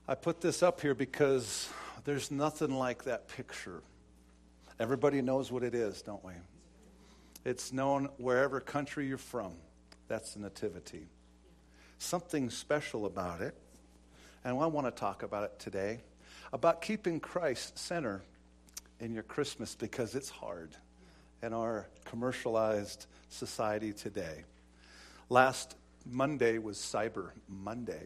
I put this up here because there's nothing like that picture. Everybody knows what it is, don't we? It's known wherever country you're from. That's the nativity. Something special about it. And I want to talk about it today. About keeping Christ center in your Christmas, because it's hard in our commercialized society today. Last Monday was Cyber Monday.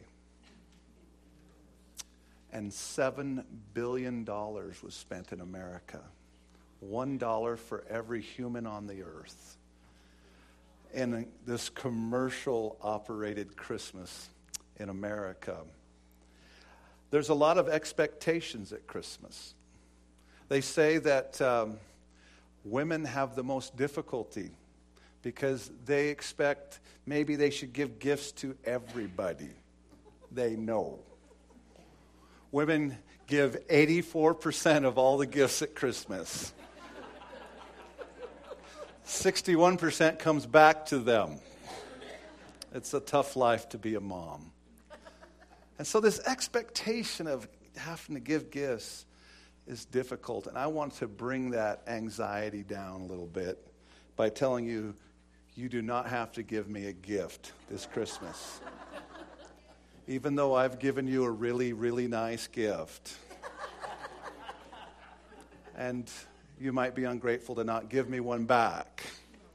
And $7 billion was spent in America. $1 for every human on the earth. In this commercial-operated Christmas in America. There's a lot of expectations at Christmas. They say that women have the most difficulty because they expect maybe they should give gifts to everybody they know. Women give 84% of all the gifts at Christmas. 61% comes back to them. It's a tough life to be a mom. And so this expectation of having to give gifts is difficult. And I want to bring that anxiety down a little bit by telling you, you do not have to give me a gift this Christmas. Even though I've given you a really, really nice gift. And you might be ungrateful to not give me one back.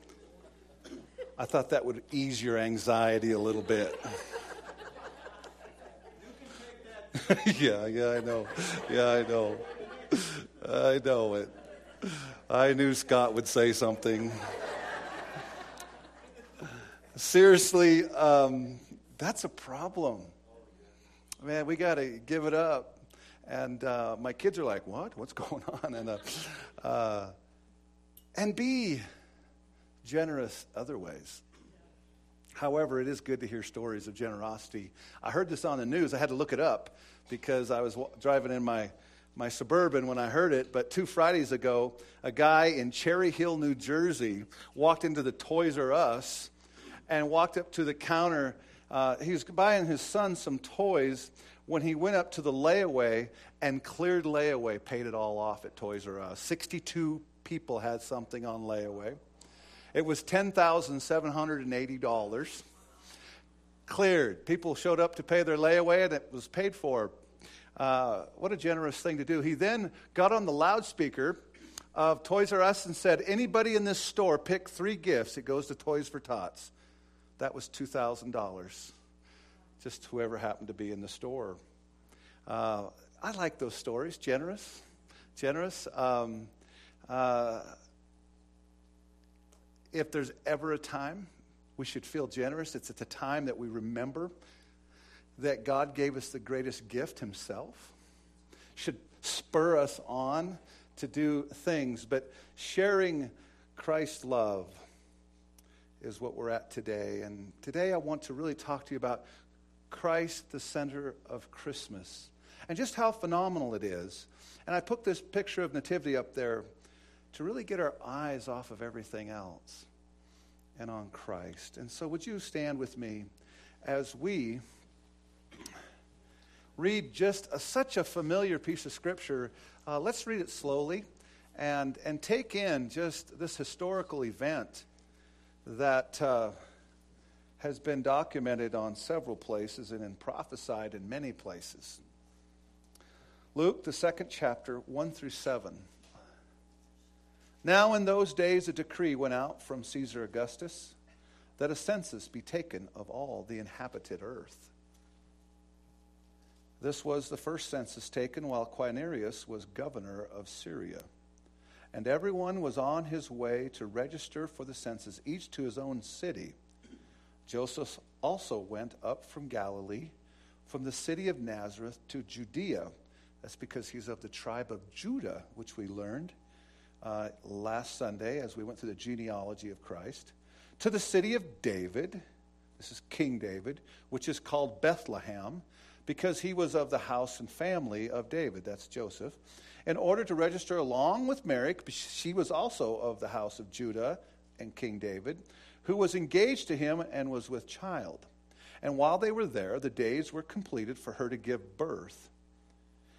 I thought that would ease your anxiety a little bit. Yeah, I know. I know it. I knew Scott would say something. Seriously, that's a problem. Man, we got to give it up. And my kids are like, what? What's going on? And be generous other ways. However, it is good to hear stories of generosity. I heard this on the news. I had to look it up because I was driving in my Suburban when I heard it. But 2 Fridays ago, a guy in Cherry Hill, New Jersey, walked into the Toys R Us and walked up to the counter. He was buying his son some toys when he went up to the layaway and cleared layaway, paid it all off at Toys R Us. 62 people had something on layaway. It was $10,780. Cleared. People showed up to pay their layaway, and it was paid for. What a generous thing to do. He then got on the loudspeaker of Toys R Us and said, anybody in this store pick 3 gifts. It goes to Toys for Tots. That was $2,000. Just whoever happened to be in the store. I like those stories. Generous. If there's ever a time we should feel generous, it's at the time that we remember that God gave us the greatest gift himself. Should spur us on to do things. But sharing Christ's love is what we're at today. And today I want to really talk to you about Christ, the center of Christmas, and just how phenomenal it is. And I put this picture of Nativity up there to really get our eyes off of everything else and on Christ. And so would you stand with me as we read just such a familiar piece of Scripture. Let's read it slowly and take in just this historical event that has been documented on several places and prophesied in many places. Luke, the 2nd chapter, 1 through 7. Now in those days a decree went out from Caesar Augustus that a census be taken of all the inhabited earth. This was the first census taken while Quirinius was governor of Syria. And everyone was on his way to register for the census, each to his own city. Joseph also went up from Galilee, from the city of Nazareth to Judea. That's because he's of the tribe of Judah, which we learned last Sunday as we went through the genealogy of Christ. To the city of David, this is King David, which is called Bethlehem, because he was of the house and family of David, that's Joseph, in order to register along with Mary, she was also of the house of Judah and King David, who was engaged to him and was with child. And while they were there, the days were completed for her to give birth.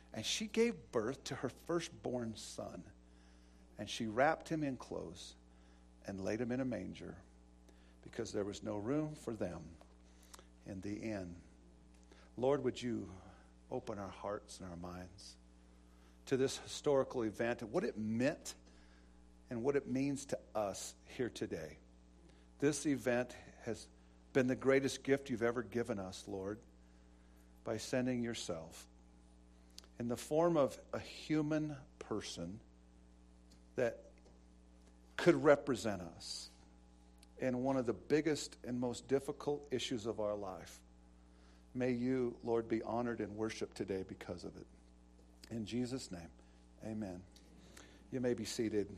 And she gave birth to her firstborn son. And she wrapped him in clothes and laid him in a manger because there was no room for them in the inn. Lord, would you open our hearts and our minds to this historical event and what it meant and what it means to us here today. This event has been the greatest gift you've ever given us, Lord, by sending yourself in the form of a human person that could represent us in one of the biggest and most difficult issues of our life. May you, Lord, be honored and worshiped today because of it. In Jesus' name, amen. You may be seated.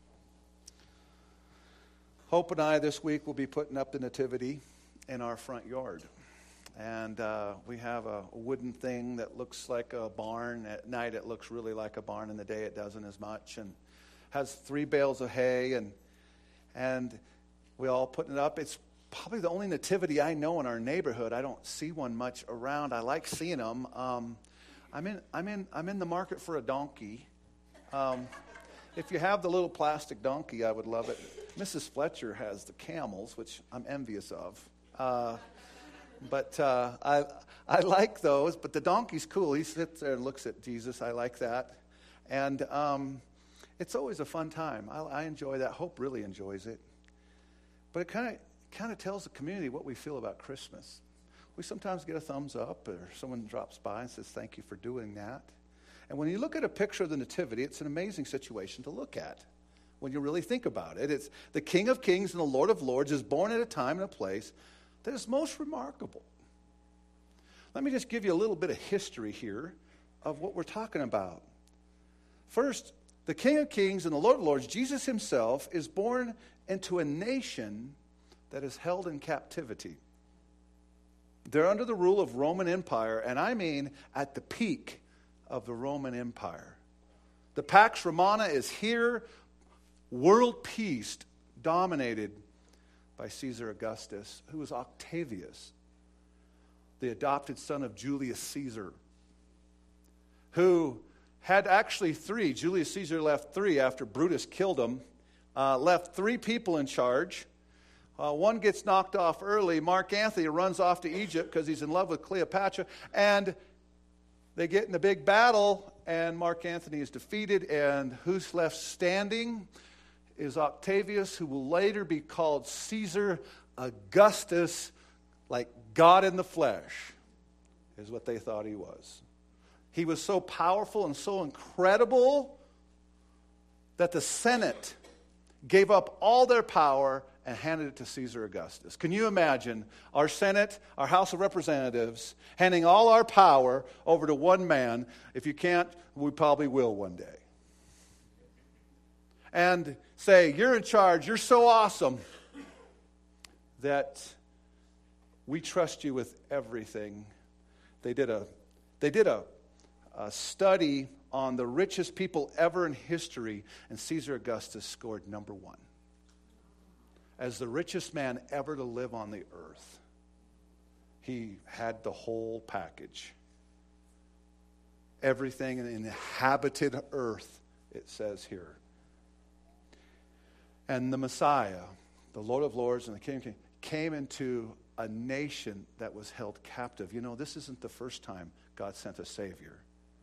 Hope and I this week will be putting up the nativity in our front yard. And we have a wooden thing that looks like a barn. At night it looks really like a barn. In the day it doesn't as much. And has 3 bales of hay. And we all putting it up. It's probably the only nativity I know in our neighborhood. I don't see one much around. I like seeing them. I'm in the market for a donkey. If you have the little plastic donkey, I would love it. Mrs. Fletcher has the camels, which I'm envious of. But I like those. But the donkey's cool. He sits there and looks at Jesus. I like that. And it's always a fun time. I enjoy that. Hope really enjoys it. But it kind of tells the community what we feel about Christmas. We sometimes get a thumbs up or someone drops by and says, thank you for doing that. And when you look at a picture of the nativity, it's an amazing situation to look at. When you really think about it, it's the King of Kings and the Lord of Lords is born at a time and a place that is most remarkable. Let me just give you a little bit of history here of what we're talking about. First, the King of Kings and the Lord of Lords, Jesus himself, is born into a nation that is held in captivity. They're under the rule of Roman Empire, and I mean at the peak of the Roman Empire. The Pax Romana is here. World peace dominated by Caesar Augustus, who was Octavius, the adopted son of Julius Caesar, who had actually 3. Julius Caesar left 3 after Brutus killed him, left 3 people in charge. One gets knocked off early. Mark Antony runs off to Egypt because he's in love with Cleopatra, and they get in a big battle, and Mark Antony is defeated, and who's left standing is Octavius, who will later be called Caesar Augustus, like God in the flesh, is what they thought he was. He was so powerful and so incredible that the Senate gave up all their power and handed it to Caesar Augustus. Can you imagine our Senate, our House of Representatives, handing all our power over to one man? If you can't, we probably will one day. And say, you're in charge, you're so awesome that we trust you with everything. They did a study on the richest people ever in history, and Caesar Augustus scored number 1 as the richest man ever to live on the earth. He had the whole package. Everything in the inhabited earth, it says here. And the Messiah, the Lord of Lords and the King of Kings, came into a nation that was held captive. You know, this isn't the first time God sent a Savior.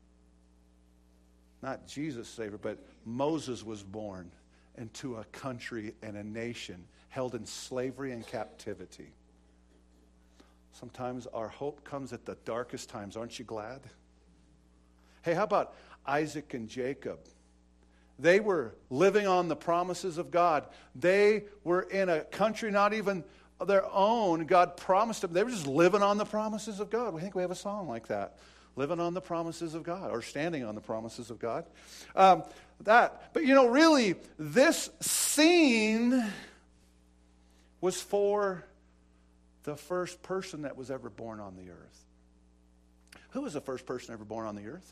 Not Jesus' Savior, but Moses was born into a country and a nation held in slavery and captivity. Sometimes our hope comes at the darkest times. Aren't you glad? Hey, how about Isaac and Jacob? They were living on the promises of God. They were in a country not even their own. God promised them. They were just living on the promises of God. We think we have a song like that. Living on the promises of God, or standing on the promises of God. But you know, really, this scene was for the first person that was ever born on the earth. Who was the first person ever born on the earth?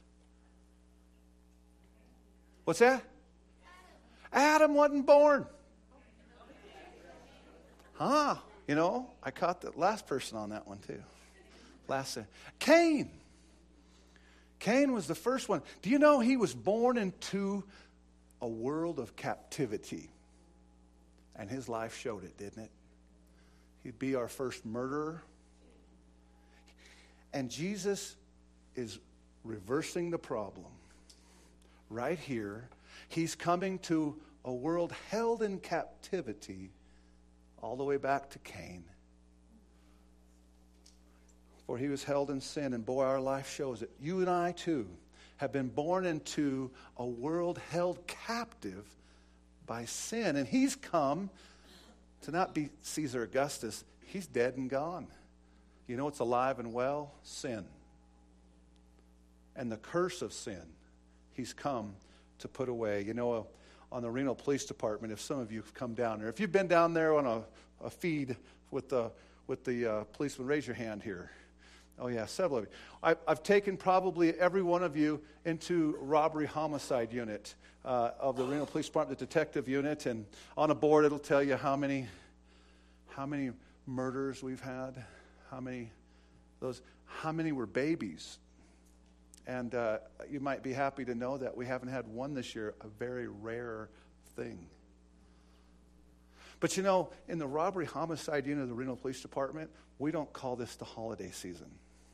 What's that? Adam wasn't born. You know, I caught the last person on that one too. Cain Cain was the first one. Do you know he was born into a world of captivity? And his life showed it, didn't it? He'd be our first murderer. And Jesus is reversing the problem. Right here, he's coming to a world held in captivity all the way back to Cain. For he was held in sin, and boy, our life shows it. You and I, too, have been born into a world held captive by sin. And he's come to not be Caesar Augustus. He's dead and gone. You know what's alive and well? Sin. And the curse of sin, he's come to put away. You know, on the Reno Police Department, if some of you have come down there, if you've been down there on a feed with the policeman, raise your hand here. Oh, yeah, several of you. I've taken probably every one of you into robbery homicide unit of the Reno Police Department, the detective unit, and on a board it'll tell you how many murders we've had, how many were babies. And you might be happy to know that we haven't had one this year, a very rare thing. But you know, in the robbery homicide unit of the Reno Police Department, we don't call this the holiday season.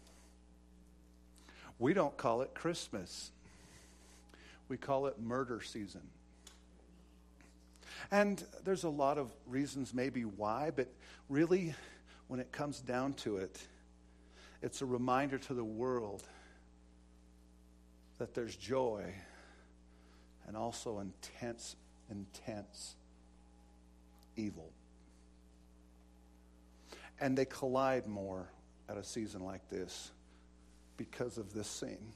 We don't call it Christmas. We call it murder season. And there's a lot of reasons maybe why, but really, when it comes down to it, it's a reminder to the world that there's joy and also intense evil. And they collide more at a season like this because of this scene.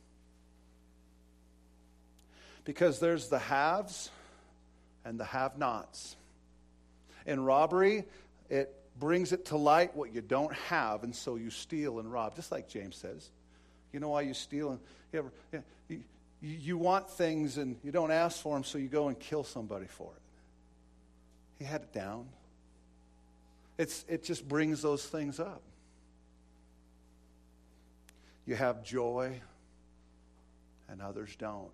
Because there's the haves and the have-nots. In robbery, it brings it to light what you don't have, and so you steal and rob, just like James says. You know why you steal? You want things and you don't ask for them, so you go and kill somebody for it. He had it down. It just brings those things up. You have joy, and others don't.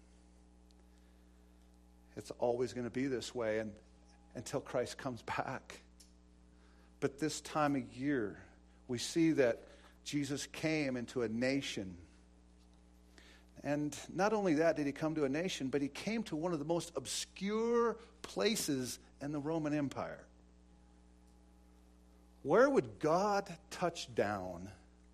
It's always going to be this way until Christ comes back. But this time of year, we see that Jesus came into a nation. And not only that did he come to a nation, but he came to one of the most obscure places in the Roman Empire. Where would God touch down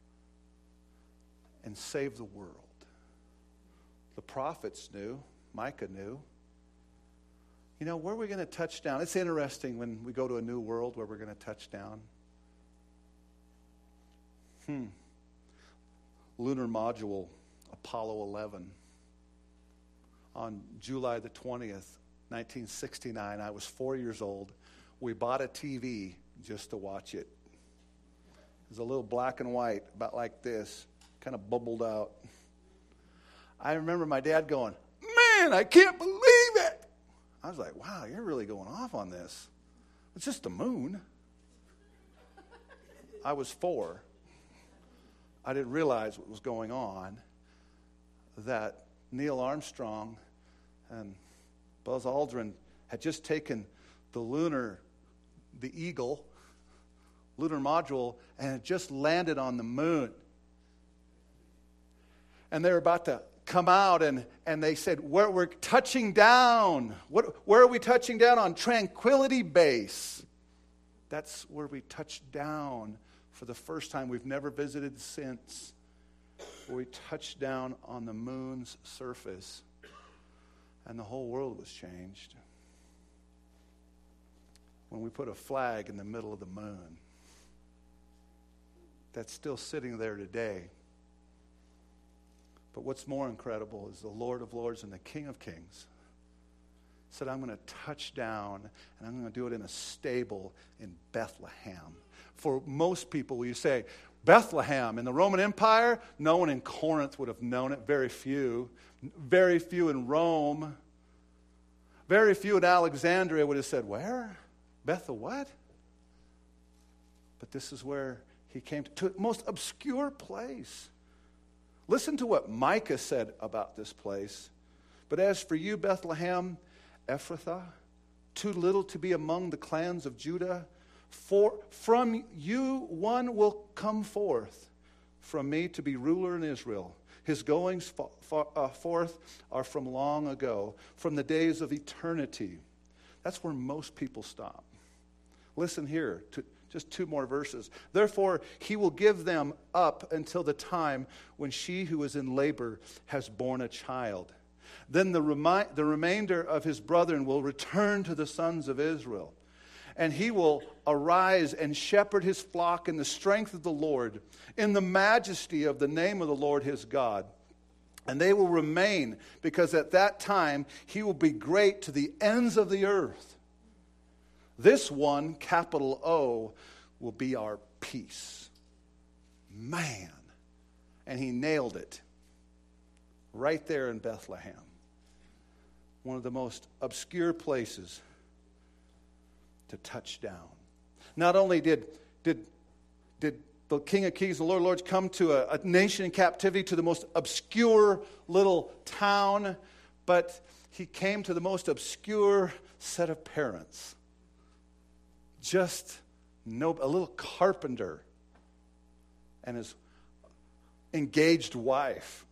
and save the world? The prophets knew. Micah knew. You know, where are we going to touch down? It's interesting when we go to a new world where we're going to touch down. Lunar module, Apollo 11. On July the 20th, 1969, I was 4 years old. We bought a TV just to watch it. It was a little black and white, about like this, kind of bubbled out. I remember my dad going, "Man, I can't believe it." I was like, "Wow, you're really going off on this. It's just the moon." I was 4. I didn't realize what was going on, that Neil Armstrong and Buzz Aldrin had just taken the Eagle, lunar module, and had just landed on the moon. And they were about to come out, and they said, we're touching down. Where are we touching down? On Tranquility Base. That's where we touched down for the first time. We've never visited since. Where we touched down on the moon's surface, and the whole world was changed. When we put a flag in the middle of the moon, that's still sitting there today. But what's more incredible is the Lord of Lords and the King of Kings said, "I'm going to touch down, and I'm going to do it in a stable in Bethlehem." For most people, you say, Bethlehem in the Roman Empire, no one in Corinth would have known it. Very few. Very few in Rome. Very few in Alexandria would have said, "Where? Bethel what?" But this is where he came to a most obscure place Listen to what Micah said about this place. But as for you, Bethlehem, Ephrathah, too little to be among the clans of Judah, for from you one will come forth from me to be ruler in Israel. His goings forth are from long ago, from the days of eternity. That's where most people stop. Listen here to just 2 more verses. Therefore, he will give them up until the time when she who is in labor has borne a child. Then the remainder of his brethren will return to the sons of Israel. And he will arise and shepherd his flock in the strength of the Lord, in the majesty of the name of the Lord his God. And they will remain, because at that time he will be great to the ends of the earth. This one, capital O, will be our peace. Man. And he nailed it. Right there in Bethlehem. One of the most obscure places to touch down. Not only did the King of Kings, the Lord of Lords, come to a nation in captivity, to the most obscure little town, but he came to the most obscure set of parents. Just a little carpenter and his engaged wife.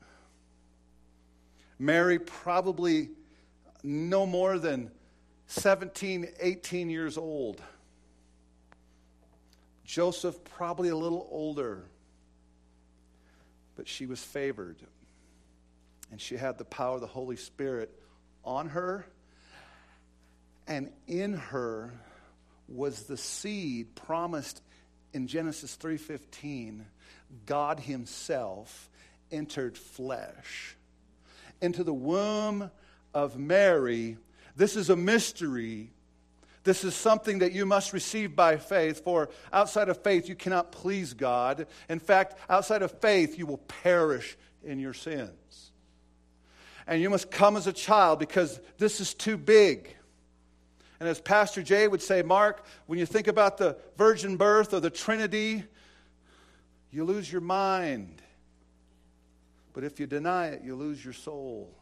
Mary probably no more than 17, 18 years old. Joseph probably a little older. But she was favored. And she had the power of the Holy Spirit on her. And in her was the seed promised in Genesis 3:15. God himself entered flesh into the womb of Mary. This is a mystery. This is something that you must receive by faith, for outside of faith you cannot please God. In fact, outside of faith you will perish in your sins. And you must come as a child because this is too big. And as Pastor Jay would say, Mark, when you think about the virgin birth or the Trinity, you lose your mind. But if you deny it, you lose your soul.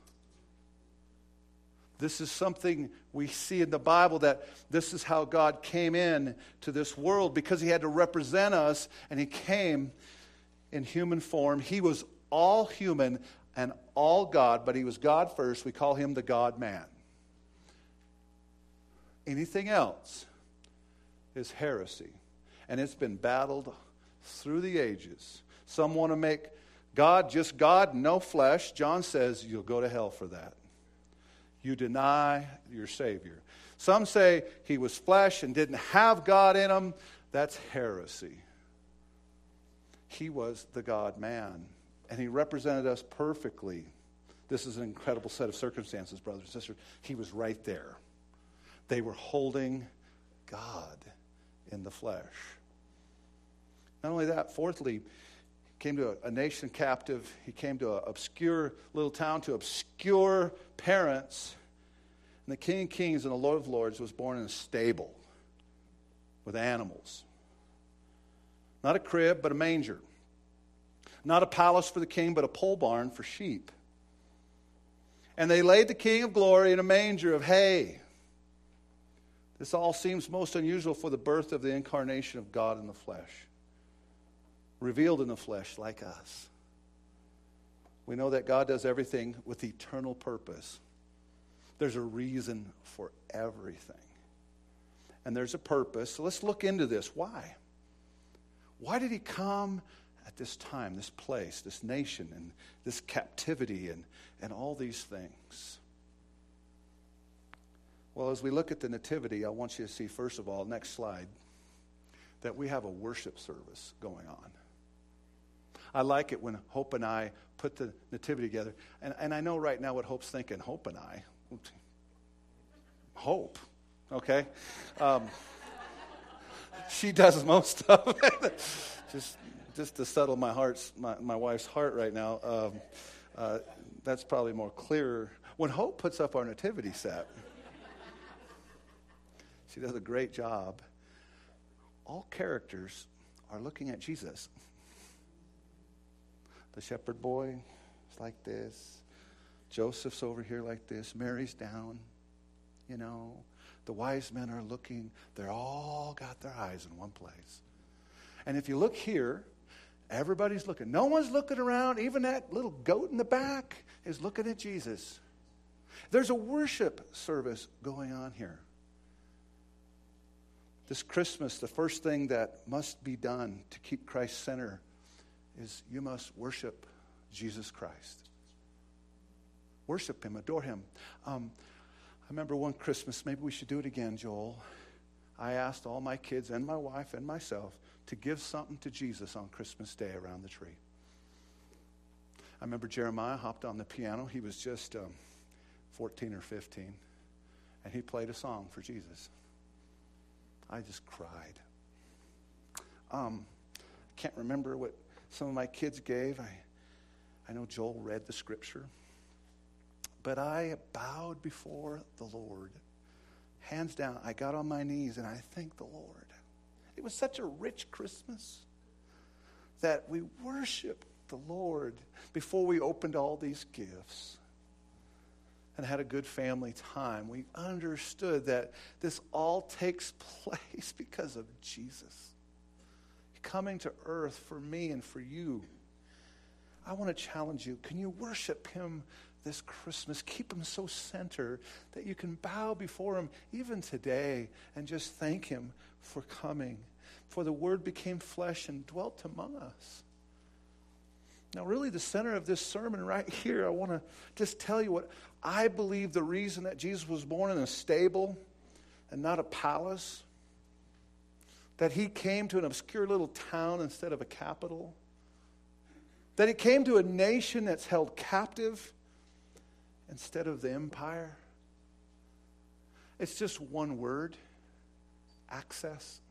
This is something we see in the Bible, that this is how God came in to this world, because he had to represent us, and he came in human form. He was all human and all God, but he was God first. We call him the God-man. Anything else is heresy, and it's been battled through the ages. Some want to make God just God, no flesh. John says you'll go to hell for that. You deny your Savior. Some say he was flesh and didn't have God in him. That's heresy. He was the God-man, and he represented us perfectly. This is an incredible set of circumstances, brothers and sisters. He was right there. They were holding God in the flesh. Not only that, fourthly, he came to a nation captive. He came to an obscure little town, to obscure parents. And the King of Kings and the Lord of Lords was born in a stable with animals. Not a crib, but a manger. Not a palace for the king, but a pole barn for sheep. And they laid the King of Glory in a manger of hay. This all seems most unusual for the birth of the incarnation of God in the flesh. Revealed in the flesh like us. We know that God does everything with eternal purpose. There's a reason for everything. And there's a purpose. So let's look into this. Why? Why did he come at this time, this place, this nation, and this captivity, and all these things? Well, as we look at the nativity, I want you to see, first of all, next slide, that we have a worship service going on. I like it when Hope and I put the nativity together. And I know right now what Hope's thinking. Hope and I? Hope, okay? She does most of it. just to settle my wife's heart right now. That's probably more clearer. When Hope puts up our nativity set, she does a great job. All characters are looking at Jesus. The shepherd boy is like this. Joseph's over here like this. Mary's down. You know, the wise men are looking. They're all got their eyes in one place. And if you look here, everybody's looking. No one's looking around. Even that little goat in the back is looking at Jesus. There's a worship service going on here. This Christmas, the first thing that must be done to keep Christ center is you must worship Jesus Christ. Worship him, adore him. I remember one Christmas, maybe we should do it again, Joel. I asked all my kids and my wife and myself to give something to Jesus on Christmas Day around the tree. I remember Jeremiah hopped on the piano. He was just 14 or 15, and he played a song for Jesus. I just cried. I can't remember what some of my kids gave. I know Joel read the scripture. But I bowed before the Lord. Hands down, I got on my knees and I thanked the Lord. It was such a rich Christmas that we worshiped the Lord before we opened all these gifts and had a good family time. We understood that this all takes place because of Jesus coming to earth for me and for you. I want to challenge you. Can you worship him this Christmas? Keep him so center that you can bow before him even today and just thank him for coming. For the Word became flesh and dwelt among us. Now, really, the center of this sermon right here, I want to just tell you what I believe the reason that Jesus was born in a stable and not a palace, that he came to an obscure little town instead of a capital, that he came to a nation that's held captive instead of the empire. It's just one word: access.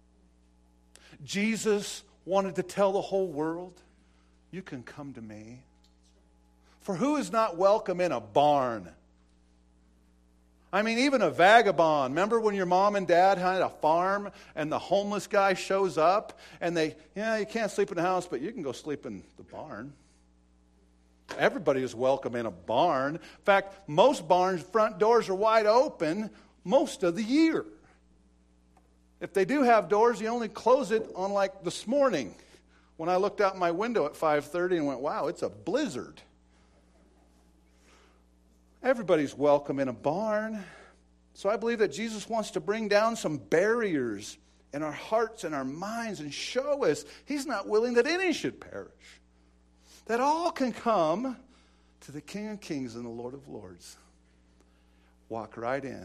Jesus wanted to tell the whole world, you can come to me. For who is not welcome in a barn? I mean, even a vagabond. Remember when your mom and dad had a farm and the homeless guy shows up and you can't sleep in the house, but you can go sleep in the barn. Everybody is welcome in a barn. In fact, most barns' front doors are wide open most of the year. If they do have doors, you only close it on like this morning when I looked out my window at 5:30 and went, wow, it's a blizzard. Everybody's welcome in a barn. So I believe that Jesus wants to bring down some barriers in our hearts and our minds and show us he's not willing that any should perish, that all can come to the King of Kings and the Lord of Lords. Walk right in.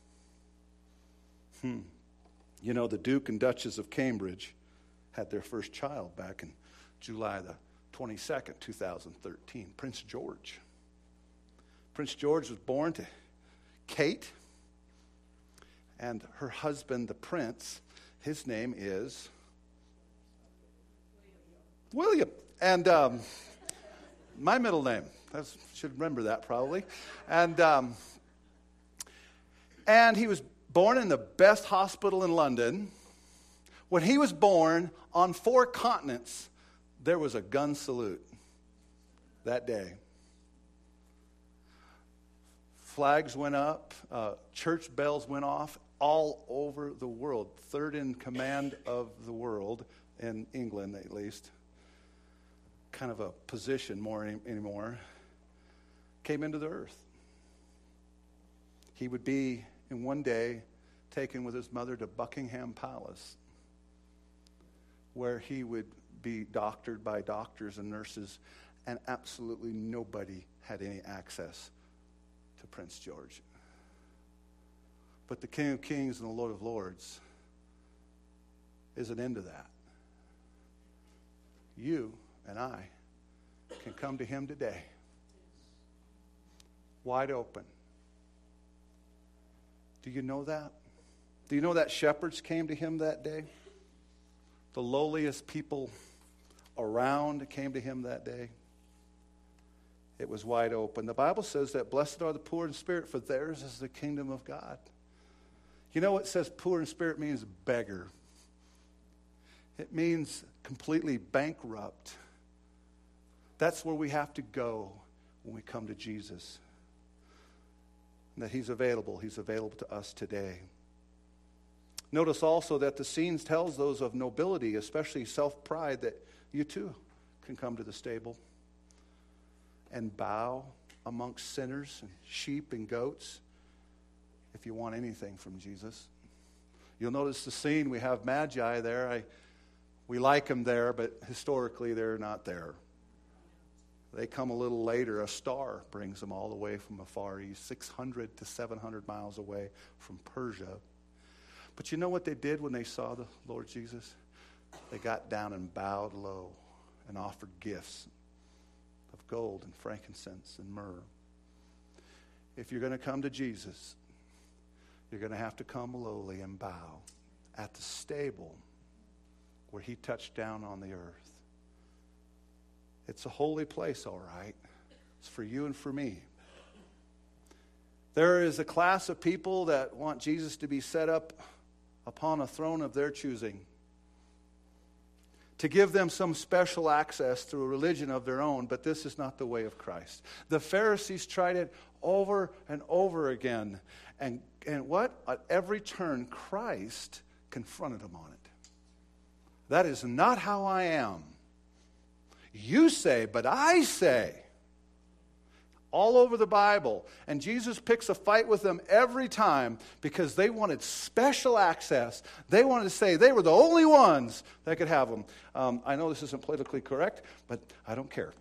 You know, the Duke and Duchess of Cambridge had their first child back in July the 22nd, 2013, Prince George. Prince George was born to Kate, and her husband, the prince, his name is William. And my middle name, I should remember that probably. And he was born in the best hospital in London. When he was born, on 4 continents, there was a gun salute that day. Flags went up, church bells went off all over the world. Third in command of the world, in England at least, kind of a position more anymore, came into the earth. He would be, in one day, taken with his mother to Buckingham Palace, where he would be doctored by doctors and nurses, and absolutely nobody had any access to Prince George. But the King of Kings and the Lord of Lords is an end to that. You and I can come to him today, wide open. Do you know that? Do you know that shepherds came to him that day? The lowliest people around came to him that day. It was wide open. The Bible says that blessed are the poor in spirit, for theirs is the kingdom of God. You know what says poor in spirit means? Beggar. It means completely bankrupt. That's where we have to go when we come to Jesus. And that He's available. He's available to us today. Notice also that the scene tells those of nobility, especially self-pride, that you too can come to the stable and bow amongst sinners and sheep and goats if you want anything from Jesus. You'll notice the scene. We have Magi there. We like them there, but historically they're not there. They come a little later. A star brings them all the way from a far east, 600 to 700 miles away from Persia. But you know what they did when they saw the Lord Jesus? They got down and bowed low and offered gifts of gold and frankincense and myrrh. If you're going to come to Jesus, you're going to have to come lowly and bow at the stable where He touched down on the earth. It's a holy place, all right. It's for you and for me. There is a class of people that want Jesus to be set up upon a throne of their choosing, to give them some special access through a religion of their own, but this is not the way of Christ. The Pharisees tried it over and over again, and what? At every turn, Christ confronted them on it. That is not how I am. You say, but I say. All over the Bible. And Jesus picks a fight with them every time because they wanted special access. They wanted to say they were the only ones that could have them. I know this isn't politically correct, but I don't care.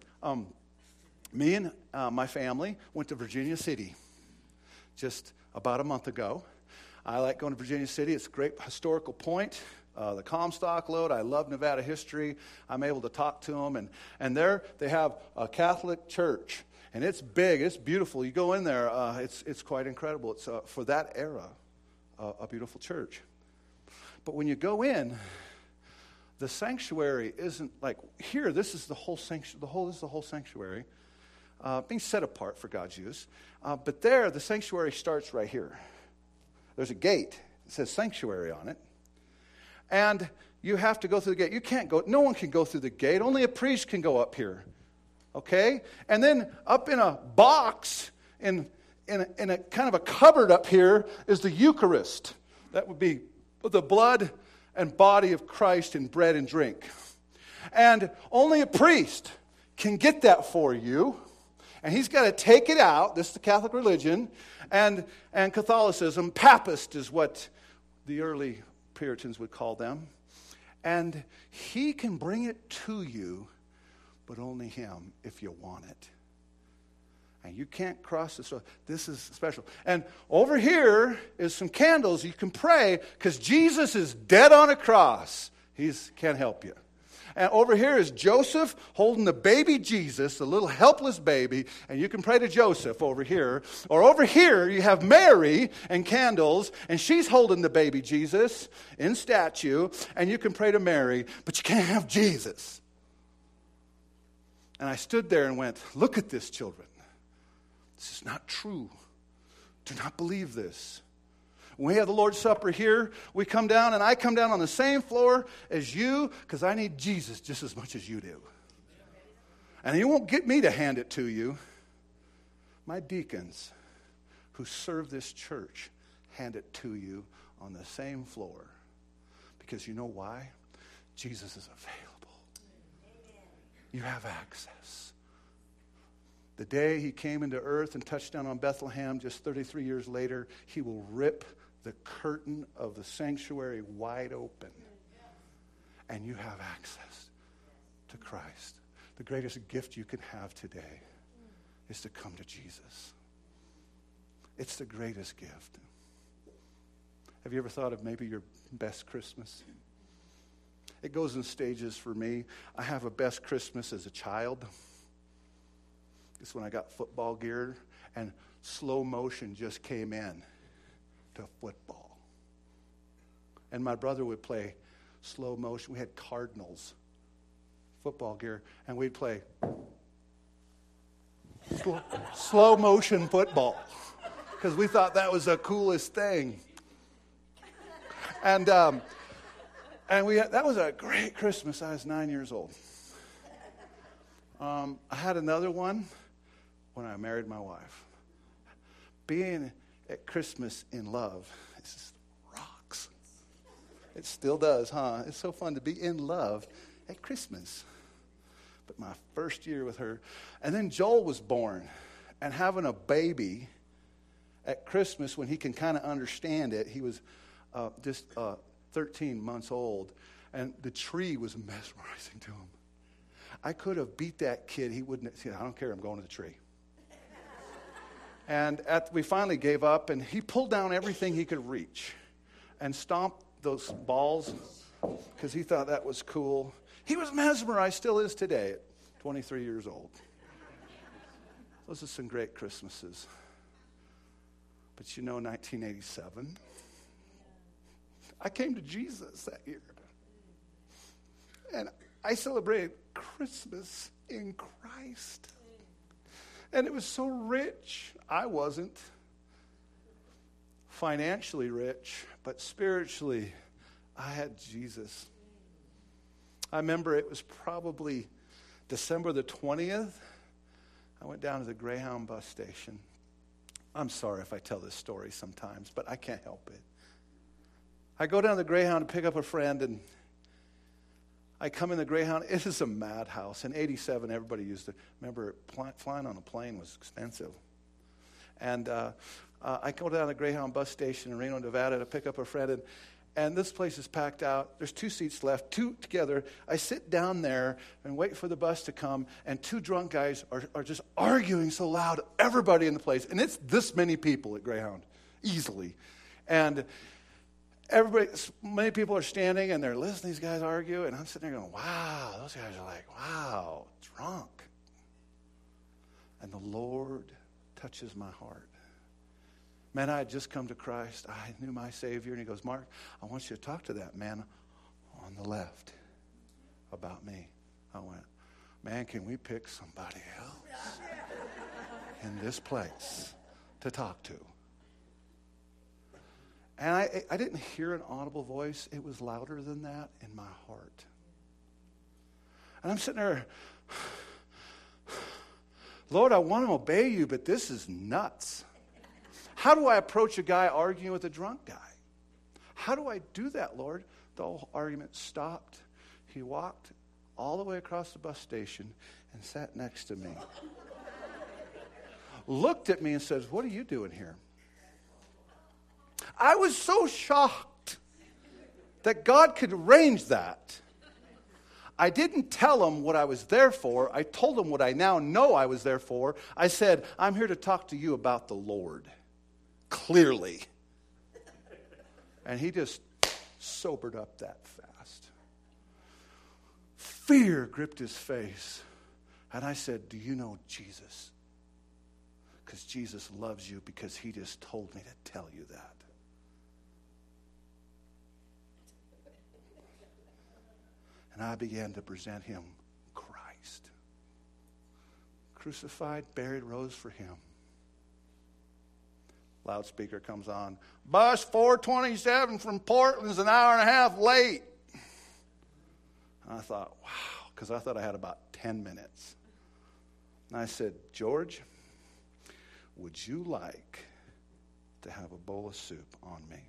Me and my family went to Virginia City just about a month ago. I like going to Virginia City. It's a great historical point. The Comstock Lode. I love Nevada history. I'm able to talk to them. And there they have a Catholic church. And it's big, it's beautiful. You go in there, it's quite incredible. It's for that era, a beautiful church. But when you go in, the sanctuary isn't like here. This is the whole sanctuary. This is the whole sanctuary, being set apart for God's use. But there, the sanctuary starts right here. There's a gate. It says sanctuary on it, and you have to go through the gate. You can't go. No one can go through the gate. Only a priest can go up here. Okay? And then up in a box, in a kind of a cupboard up here, is the Eucharist. That would be the blood and body of Christ in bread and drink. And only a priest can get that for you. And he's got to take it out. This is the Catholic religion. And Catholicism, Papist is what the early Puritans would call them. And he can bring it to you, but only him if you want it. And you can't cross this road. This is special. And over here is some candles. You can pray because Jesus is dead on a cross. He can't help you. And over here is Joseph holding the baby Jesus, the little helpless baby, and you can pray to Joseph over here. Or over here you have Mary and candles, and she's holding the baby Jesus in statue, and you can pray to Mary, but you can't have Jesus. And I stood there and went, look at this, children. This is not true. Do not believe this. When we have the Lord's Supper here, we come down, and I come down on the same floor as you because I need Jesus just as much as you do. And you won't get me to hand it to you. My deacons who serve this church hand it to you on the same floor. Because you know why? Jesus is available. You have access. The day he came into earth and touched down on Bethlehem, just 33 years later, he will rip the curtain of the sanctuary wide open. And you have access to Christ. The greatest gift you can have today is to come to Jesus. It's the greatest gift. Have you ever thought of maybe your best Christmas? It goes in stages for me. I have a best Christmas as a child. It's when I got football gear, and slow motion just came in to football. And my brother would play slow motion. We had Cardinals football gear, and we'd play slow motion football because we thought that was the coolest thing. And that was a great Christmas. I was 9 years old. I had another one when I married my wife. Being at Christmas in love, it just rocks. It still does, huh? It's so fun to be in love at Christmas. But my first year with her, and then Joel was born, and having a baby at Christmas when he can kind of understand it, he was just 13 months old, and the tree was mesmerizing to him. I could have beat that kid. He wouldn't. I don't care. I'm going to the tree. And we finally gave up, and he pulled down everything he could reach and stomped those balls because he thought that was cool. He was mesmerized, still is today at 23 years old. Those are some great Christmases. But you know, 1987, I came to Jesus that year. And I celebrated Christmas in Christ. And it was so rich. I wasn't financially rich, but spiritually, I had Jesus. I remember it was probably December the 20th. I went down to the Greyhound bus station. I'm sorry if I tell this story sometimes, but I can't help it. I go down to the Greyhound to pick up a friend, and I come in the Greyhound. It is a madhouse. In 87, everybody used to. Remember, flying on a plane was expensive. And I go down to the Greyhound bus station in Reno, Nevada to pick up a friend, and this place is packed out. There's 2 seats left, 2 together. I sit down there and wait for the bus to come, and 2 drunk guys are just arguing so loud, everybody in the place. And it's this many people at Greyhound, easily. And many people are standing, and they're listening to these guys argue, and I'm sitting there going, wow, those guys are like, wow, drunk. And the Lord touches my heart. Man, I had just come to Christ. I knew my Savior. And he goes, Mark, I want you to talk to that man on the left about me. I went, man, can we pick somebody else in this place to talk to? And I didn't hear an audible voice. It was louder than that in my heart. And I'm sitting there, Lord, I want to obey you, but this is nuts. How do I approach a guy arguing with a drunk guy? How do I do that, Lord? The whole argument stopped. He walked all the way across the bus station and sat next to me. Looked at me and says, what are you doing here? I was so shocked that God could arrange that. I didn't tell him what I was there for. I told him what I now know I was there for. I said, I'm here to talk to you about the Lord. Clearly. And he just sobered up that fast. Fear gripped his face. And I said, do you know Jesus? Because Jesus loves you, because he just told me to tell you that. And I began to present him Christ. Crucified, buried, rose for him. Loudspeaker comes on. Bus 427 from Portland's an hour and a half late. And I thought, wow, because I thought I had about 10 minutes. And I said, George, would you like to have a bowl of soup on me?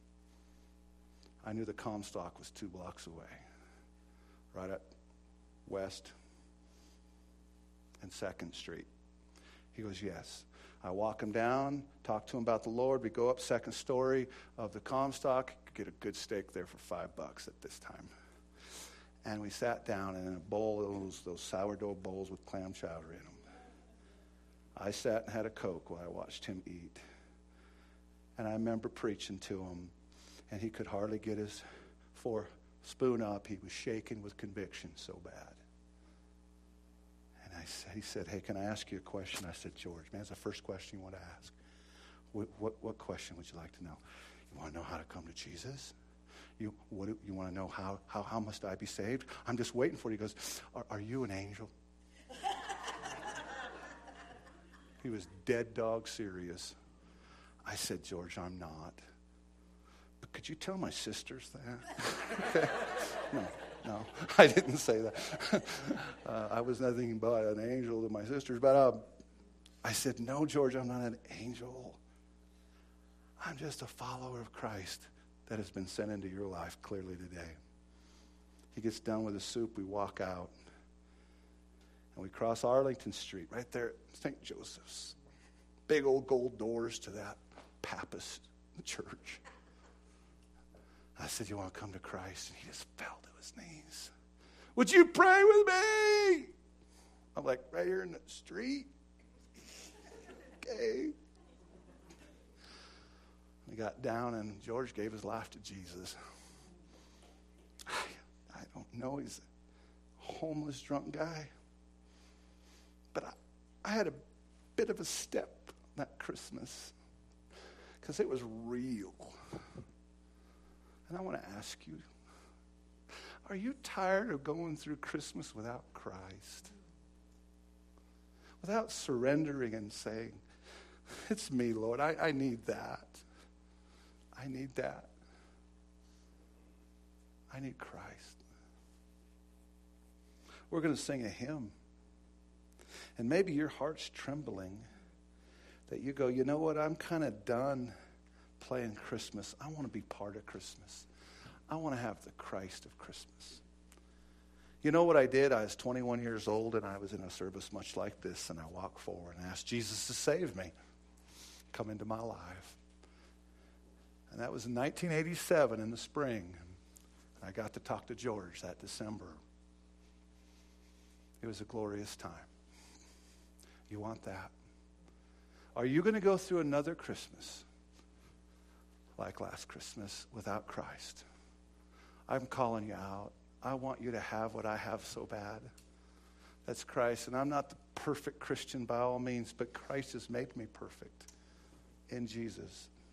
I knew the Comstock was 2 blocks away, right at West and 2nd Street. He goes, yes. I walk him down, talk to him about the Lord. We go up 2nd story of the Comstock, get a good steak there for $5 at this time. And we sat down, and in a bowl of those sourdough bowls with clam chowder in them, I sat and had a Coke while I watched him eat. And I remember preaching to him, and he could hardly get his spoon up. He was shaking with conviction so bad. He said, hey, can I ask you a question? I said, George, man, that's the first question you want to ask. What question would you like to know? You want to know how to come to Jesus? You want to know how must I be saved? I'm just waiting for you. He goes, are you an angel? He was dead dog serious. I said, George, I'm not. But could you tell my sisters that? Okay. No, No, I didn't say that. I was nothing but an angel to my sisters. But I said, no, George, I'm not an angel. I'm just a follower of Christ that has been sent into your life clearly today. He gets done with the soup. We walk out. And we cross Arlington Street right there at St. Joseph's. Big old gold doors to that Papist church. I said, you want to come to Christ? And he just fell to his knees. Would you pray with me? I'm like, right here in the street? Okay. We got down and George gave his life to Jesus. I don't know. He's a homeless, drunk guy. But I had a bit of a step that Christmas because it was real. And I want to ask you, are you tired of going through Christmas without Christ? Without surrendering and saying, it's me, Lord. I need that. I need that. I need Christ. We're going to sing a hymn. And maybe your heart's trembling that you go, you know what, I'm kind of done playing Christmas. I want to be part of Christmas. I want to have the Christ of Christmas. You know what I did? I was 21 years old and I was in a service much like this, and I walked forward and asked Jesus to save me, come into my life. And that was in 1987 in the spring. And I got to talk to George that December. It was a glorious time. You want that? Are you going to go through another Christmas like last Christmas without Christ? I'm calling you out. I want you to have what I have so bad. That's Christ. And I'm not the perfect Christian by all means, but Christ has made me perfect in Jesus.